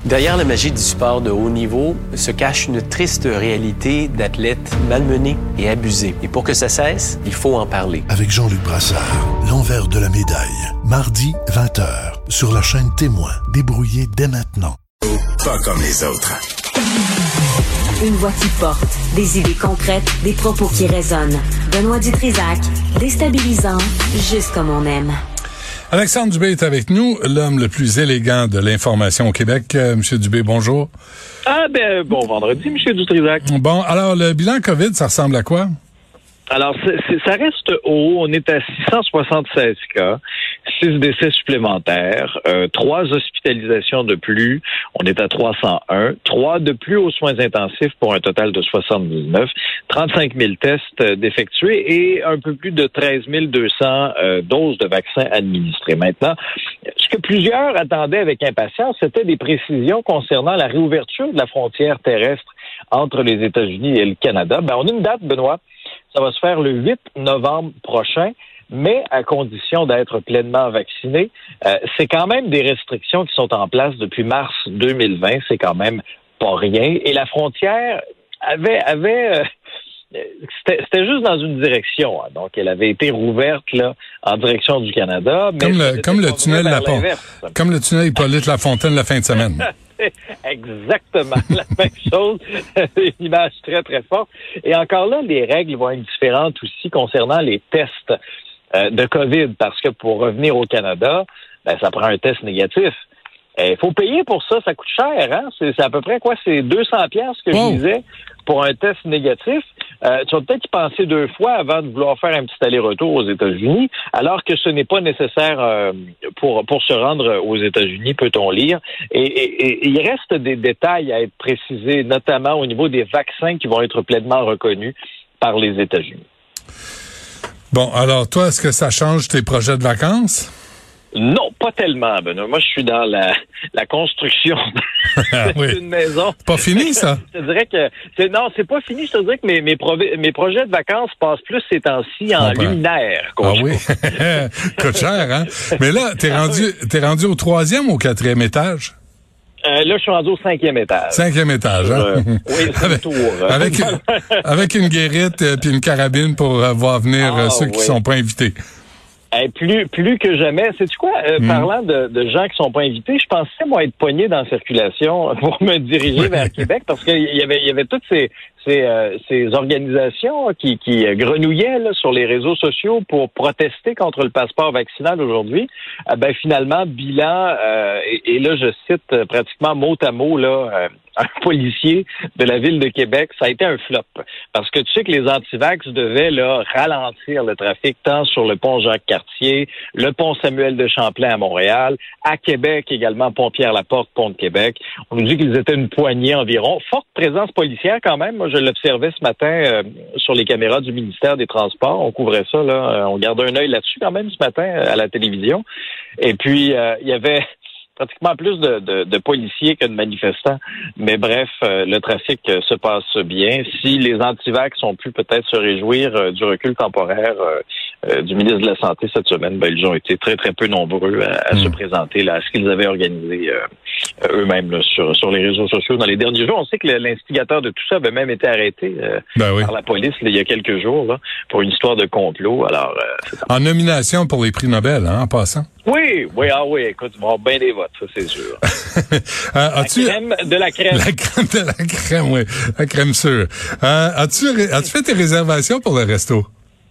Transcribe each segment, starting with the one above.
Derrière la magie du sport de haut niveau se cache une triste réalité d'athlètes malmenés et abusés. Et pour que ça cesse, il faut en parler. Avec Jean-Luc Brassard, l'envers de la médaille. Mardi, 20h, sur la chaîne Témoin. Débrouillé dès maintenant. Pas comme les autres. Une voix qui porte, des idées concrètes, des propos qui résonnent. Benoît Dutrisac, déstabilisant, juste comme on aime. Alexandre Dubé est avec nous, l'homme le plus élégant de l'information au Québec. Monsieur Dubé, bonjour. Bon vendredi, Monsieur Dutrisac. Bon, alors, le bilan COVID, ça ressemble à quoi? Alors, ça reste haut. On est à 676 cas, 6 décès supplémentaires, 3 hospitalisations de plus. On est à 301, 3 de plus aux soins intensifs pour un total de 79, 35 000 tests d'effectués et un peu plus de 13 200 doses de vaccins administrées. Maintenant, ce que plusieurs attendaient avec impatience, c'était des précisions concernant la réouverture de la frontière terrestre entre les États-Unis et le Canada. On a une date, Benoît. Ça va se faire le 8 novembre prochain, mais à condition d'être pleinement vacciné. C'est quand même des restrictions qui sont en place depuis mars 2020. C'est quand même pas rien. Et la frontière c'était juste dans une direction. Hein. Donc, elle avait été rouverte là en direction du Canada. Mais comme le tunnel comme le tunnel Hippolyte Lafontaine la fin de semaine. Exactement la même chose. Une image très, très forte. Et encore là, les règles vont être différentes aussi concernant les tests de COVID. Parce que pour revenir au Canada, ça prend un test négatif. Il faut payer pour ça, ça coûte cher, hein? C'est à peu près quoi? C'est 200$ que je disais pour un test négatif. Tu vas peut-être y penser 2 fois avant de vouloir faire un petit aller-retour aux États-Unis, alors que ce n'est pas nécessaire pour se rendre aux États-Unis, peut-on lire. Et il reste des détails à être précisés, notamment au niveau des vaccins qui vont être pleinement reconnus par les États-Unis. Bon, alors toi, est-ce que ça change tes projets de vacances? Non, pas tellement, Benoît. Moi, je suis dans la construction d'une maison. Pas fini, ça? Je te dirais que c'est pas fini. Je te dirais que mes projets de vacances passent plus ces temps-ci en luminaire. Oui? Coûte cher, hein? Mais là, t'es rendu au 3e ou au 4e étage? Là, je suis rendu au 5e étage. 5e étage, hein? Oui, c'est le tour. Avec une guérite puis une carabine pour voir venir ceux qui sont pas invités. Plus que jamais. Sais-tu quoi? Parlant de gens qui sont pas invités, je pensais, moi, être pogné dans la circulation pour me diriger vers Québec parce qu'il y avait toutes ces organisations qui grenouillaient là, sur les réseaux sociaux pour protester contre le passeport vaccinal aujourd'hui. Finalement, bilan, et là, je cite pratiquement mot à mot, là, un policier de la ville de Québec, ça a été un flop. Parce que tu sais que les antivax devaient là ralentir le trafic tant sur le pont Jacques-Cartier, le pont Samuel de Champlain à Montréal, à Québec également, pont Pierre-Laporte, pont de Québec. On nous dit qu'ils étaient une poignée environ. Forte présence policière quand même. Moi, je l'observais ce matin sur les caméras du ministère des Transports. On couvrait ça, là. On gardait un œil là-dessus quand même ce matin à la télévision. Et puis, il y avait pratiquement plus de policiers que de manifestants. Mais bref, le trafic se passe bien. Si les antivax ont pu peut-être se réjouir du recul temporaire du ministre de la Santé cette semaine, ils ont été très, très peu nombreux à se présenter là, à ce qu'ils avaient organisé eux-mêmes là, sur les réseaux sociaux dans les derniers jours. On sait que l'instigateur de tout ça avait même été arrêté par la police là, il y a quelques jours là, pour une histoire de complot. Alors, en nomination pour les prix Nobel, hein, en passant. Oui, écoute, il va y avoir bien des votes, ça c'est sûr. Crème de la crème. La crème de la crème, oui. La crème sûre. As-tu fait tes réservations pour le resto?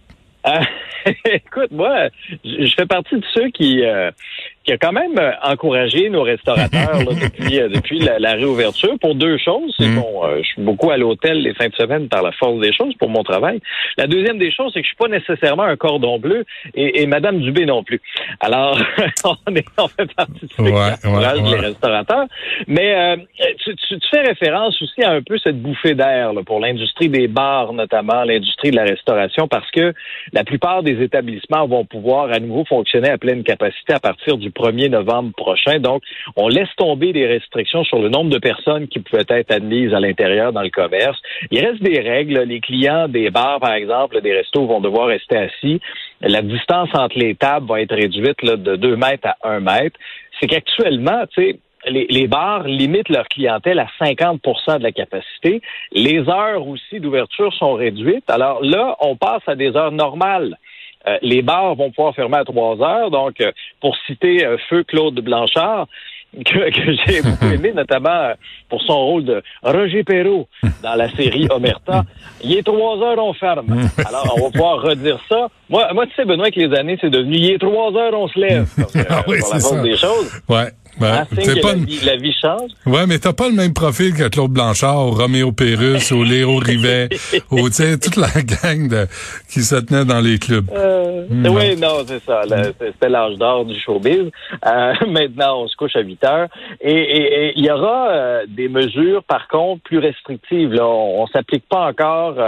Écoute, moi, je fais partie de ceux qui a quand même encouragé nos restaurateurs là, depuis la réouverture pour 2 choses. C'est bon, je suis beaucoup à l'hôtel les fins de semaine par la force des choses pour mon travail. La deuxième des choses, c'est que je suis pas nécessairement un cordon bleu et Madame Dubé non plus. Alors, on fait partie de ceux qui encouragent les restaurateurs. Mais tu fais référence aussi à un peu cette bouffée d'air là, pour l'industrie des bars, notamment l'industrie de la restauration, parce que la plupart des établissements vont pouvoir à nouveau fonctionner à pleine capacité à partir du 1er novembre prochain. Donc, on laisse tomber des restrictions sur le nombre de personnes qui pouvaient être admises à l'intérieur dans le commerce. Il reste des règles. Les clients des bars, par exemple, des restos vont devoir rester assis. La distance entre les tables va être réduite là, de 2 mètres à 1 mètre. C'est qu'actuellement, tu sais, les bars limitent leur clientèle à 50% de la capacité. Les heures aussi d'ouverture sont réduites. Alors là, on passe à des heures normales. Les bars vont pouvoir fermer à 3 heures. Donc, pour citer Feu Claude Blanchard, que j'ai beaucoup aimé, notamment pour son rôle de Roger Perrault dans la série Omerta. Il est 3 heures, on ferme. Alors, on va pouvoir redire ça. Moi, tu sais, Benoît, avec les années, c'est devenu il est 3 heures, on se lève. Donc, oui, pour la c'est force ça. des choses. Ouais. C'est pas la vie change. Ouais, mais t'as pas le même profil que Claude Blanchard, ou Roméo Pérus, ou Léo Rivet, ou tu sais, toute la gang qui se tenait dans les clubs. Oui, non, c'est ça. C'était l'âge d'or du showbiz. Maintenant, on se couche à 8 heures. Et il y aura des mesures, par contre, plus restrictives. Là, on s'applique pas encore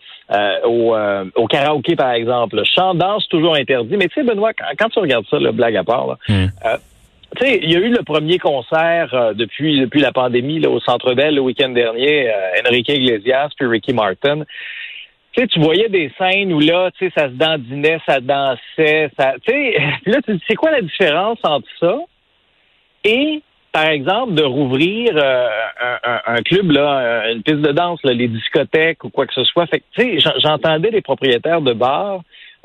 au karaoké, par exemple. Le chant danse toujours interdit. Mais tu sais, Benoît, quand tu regardes ça, blague à part, là, tu sais, il y a eu le premier concert depuis la pandémie là, au Centre Bell le week-end dernier, Enrique Iglesias puis Ricky Martin. Tu sais, tu voyais des scènes où là, tu sais, ça se dandinait, ça dansait, tu sais, là, tu dis, c'est quoi la différence entre ça et, par exemple, de rouvrir un club, là, une piste de danse, là, les discothèques ou quoi que ce soit. Fait que, tu sais, j'entendais les propriétaires de bars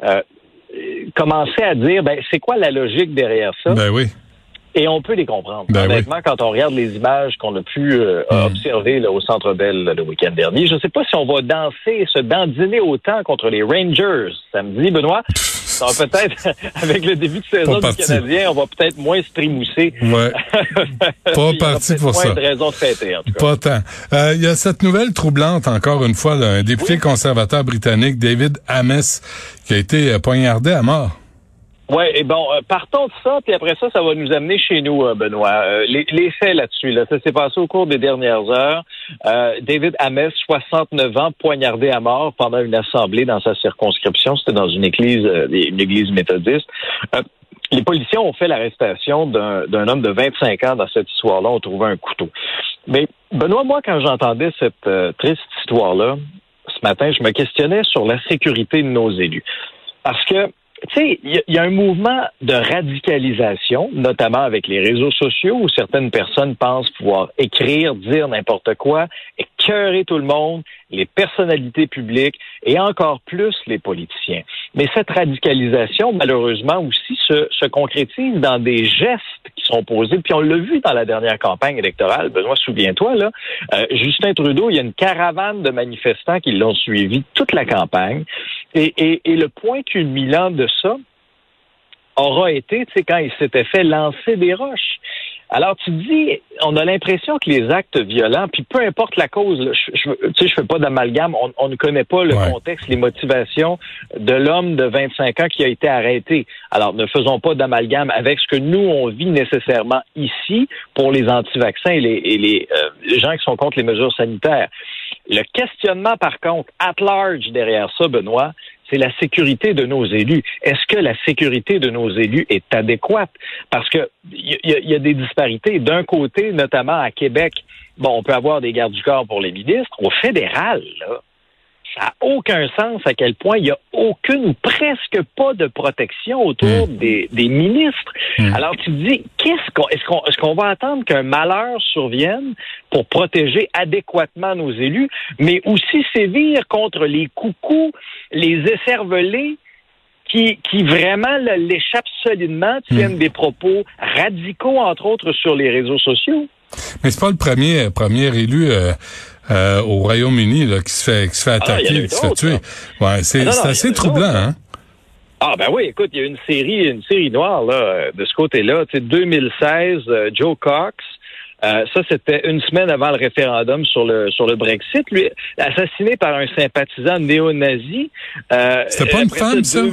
commencer à dire, c'est quoi la logique derrière ça? Ben oui. Et on peut les comprendre. Honnêtement, quand on regarde les images qu'on a pu observer là, au Centre Bell le week-end dernier, je ne sais pas si on va danser et se dandiner autant contre les Rangers samedi, Benoît. Ça va peut-être, avec le début de saison du Canadien, on va peut-être moins se trémousser. Ouais. Pas parti pour ça. Moins de raison de fêter, en tout cas. Pas tant. Il y a cette nouvelle troublante, encore une fois, là, un député conservateur britannique, David Ames, qui a été poignardé à mort. Oui, et bon, partons de ça, puis après ça va nous amener chez nous, Benoît. Les faits là-dessus, là, ça s'est passé au cours des dernières heures. David Ames, 69 ans, poignardé à mort pendant une assemblée dans sa circonscription. C'était dans une église méthodiste. Les policiers ont fait l'arrestation d'un homme de 25 ans dans cette histoire-là. On trouvait un couteau. Mais, Benoît, moi, quand j'entendais cette triste histoire-là, ce matin, je me questionnais sur la sécurité de nos élus. Parce que, tu sais, il y a un mouvement de radicalisation, notamment avec les réseaux sociaux, où certaines personnes pensent pouvoir écrire, dire n'importe quoi, écœurer tout le monde, les personnalités publiques et encore plus les politiciens. Mais cette radicalisation, malheureusement, aussi se concrétise dans des gestes qui sont posés. Puis on l'a vu dans la dernière campagne électorale. Benoît, souviens-toi, là, Justin Trudeau, il y a une caravane de manifestants qui l'ont suivi toute la campagne. Et le point culminant de ça aura été, tu sais, quand il s'était fait lancer des roches. Alors, tu dis, on a l'impression que les actes violents, puis peu importe la cause, là, je fais pas d'amalgame, on ne connaît pas le contexte, les motivations de l'homme de 25 ans qui a été arrêté. Alors, ne faisons pas d'amalgame avec ce que nous, on vit nécessairement ici pour les anti-vaccins et les gens qui sont contre les mesures sanitaires. Le questionnement, par contre, at large derrière ça, Benoît, c'est la sécurité de nos élus. Est-ce que la sécurité de nos élus est adéquate? Parce que il y a des disparités. D'un côté, notamment à Québec, on peut avoir des gardes du corps pour les ministres. Au fédéral, là, ça n'a aucun sens à quel point il n'y a aucune ou presque pas de protection autour des ministres. Alors, tu te dis, est-ce qu'on va attendre qu'un malheur survienne pour protéger adéquatement nos élus, mais aussi sévir contre les coucous, les écervelés qui vraiment l'échappent solidement, tiennent des propos radicaux, entre autres, sur les réseaux sociaux? Mais c'est pas le premier élu au Royaume-Uni là, qui se fait attaquer, qui se fait tuer. Ouais, c'est assez troublant, hein? Ah ben oui, écoute, il y a une série noire là de ce côté-là. Tu sais, 2016, Joe Cox. Ça, c'était une semaine avant le référendum sur le Brexit. Lui, assassiné par un sympathisant néo-nazi. C'était pas une femme, ça?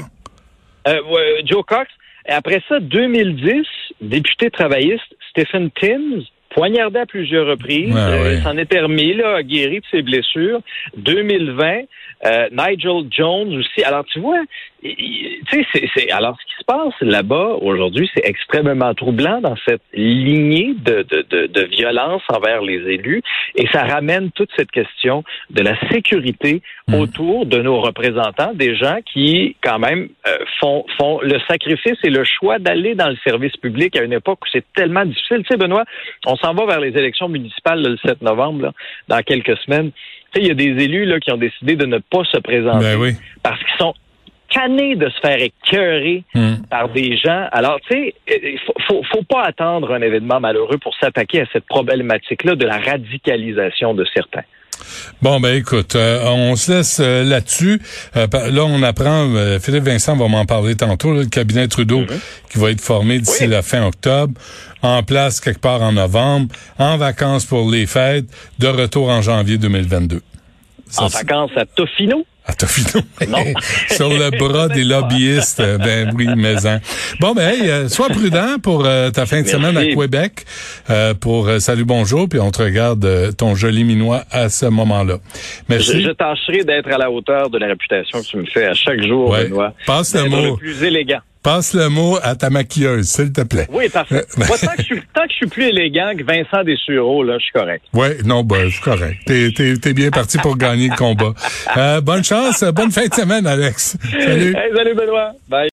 Joe Cox. Et après ça, 2010, député travailliste Stephen Timms, poignardé à plusieurs reprises. Il s'en est remis, là, guéri de ses blessures. 2020, Nigel Jones aussi. Alors, tu vois, alors ce qui se passe là-bas aujourd'hui, c'est extrêmement troublant dans cette lignée de violence envers les élus, et ça ramène toute cette question de la sécurité autour de nos représentants, des gens qui quand même font le sacrifice et le choix d'aller dans le service public à une époque où c'est tellement difficile. Tu sais, Benoît, on s'en va vers les élections municipales le 7 novembre, là, dans quelques semaines. Tu sais, il y a des élus là qui ont décidé de ne pas se présenter parce qu'ils sont tannés de se faire écœurer par des gens. Alors, tu sais, faut pas attendre un événement malheureux pour s'attaquer à cette problématique-là de la radicalisation de certains. Bon, ben écoute, on se laisse là-dessus. Là, on apprend, Philippe Vincent va m'en parler tantôt, là, le cabinet Trudeau qui va être formé d'ici la fin octobre, en place quelque part en novembre, en vacances pour les fêtes, de retour en janvier 2022. En vacances à Tofino? À Tofino. Sur le bras des lobbyistes. Ben oui, maison. Bon, ben, hey, sois prudent pour ta fin de semaine à Québec, pour Salut Bonjour, puis on te regarde ton joli minois à ce moment-là. Merci. Je tâcherai d'être à la hauteur de la réputation que tu me fais à chaque jour, Benoît. Passe le mot. Le plus élégant. Passe le mot à ta maquilleuse, s'il te plaît. Oui, parfait. Moi, tant que je suis plus élégant que Vincent Dessureau, là, je suis correct. Oui, non, ben, je suis correct. T'es bien parti pour gagner le combat. Bonne chance, bonne fin de semaine, Alex. Salut. Hey, salut, Benoît. Bye.